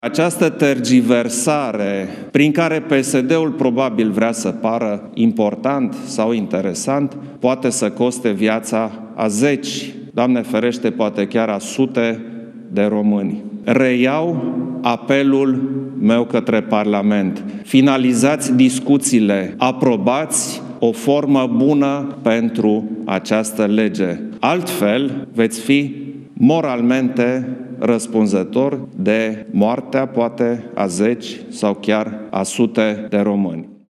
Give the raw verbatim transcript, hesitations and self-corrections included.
Această tergiversare prin care P S D-ul probabil vrea să pară important sau interesant poate să coste viața a zeci, Doamne ferește, poate chiar a sute de români. Reiau apelul meu către Parlament. Finalizați discuțiile, aprobați o formă bună pentru această lege. Altfel, veți fi moralmente răspunzător de moartea, poate, a zeci sau chiar a sute de români.